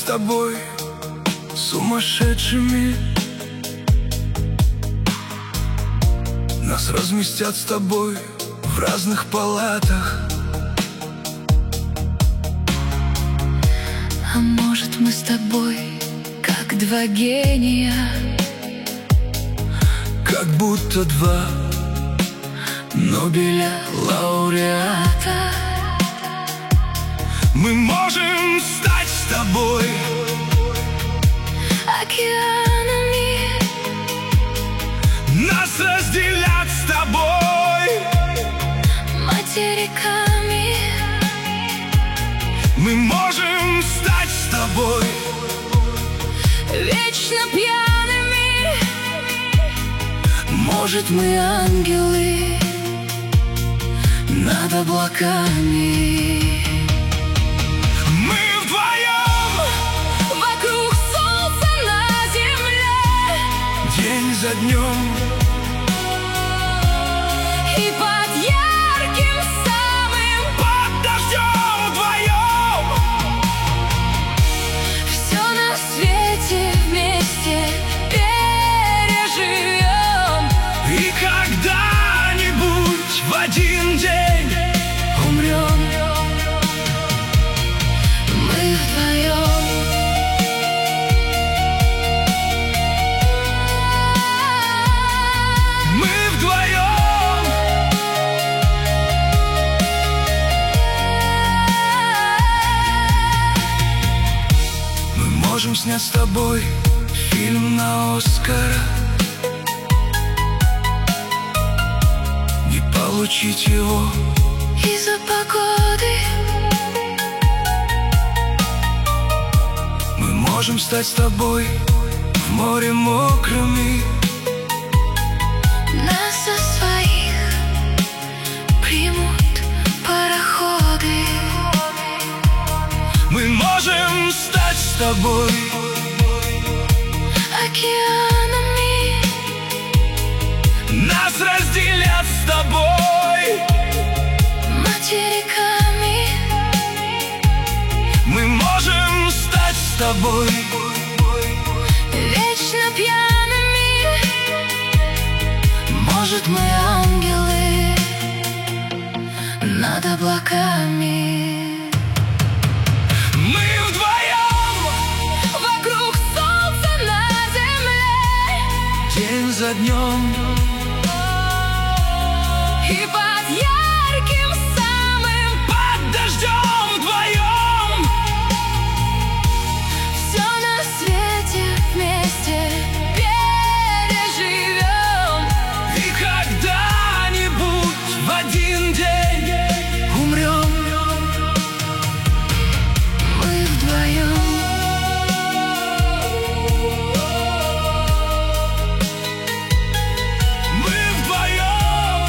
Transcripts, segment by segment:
тобой сумасшедшими. Нас разместят с тобой в разных палатах. А может, мы с тобой как два гения, как будто два Нобеля лауреата. Мы можем стать с тобой океанами. Нас разделят с тобой материками. Мы можем стать с тобой вечно пьяными. Может, мы ангелы над облаками. Мы вдвоем вокруг солнца на земле, день за днем. и под ярким самым Под дождем вдвоем. все на свете вместе переживем. И когда-нибудь в один день Умрем мы вдвоем. мы вдвоем. Мы можем снять с тобой фильм на Оскара и получить его Из-за погоды мы можем стать с тобой в море мокрыми. нас со своих примут пароходы. Мы можем стать с тобой океанами. нас разделят с тобой материками. мы можем стать с тобой Вечно пьяными. Может, мы ангелы над облаками. Мы вдвоем Вокруг солнца на земле, день за днем. и под ярким самым Под дождем вдвоем. все на свете вместе переживем. И когда-нибудь в один день умрем. Мы вдвоем. Мы вдвоем.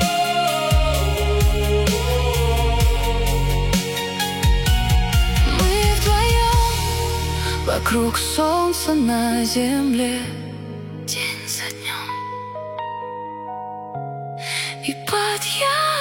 Мы вдвоем вокруг солнца на земле, день за днем, и под ярким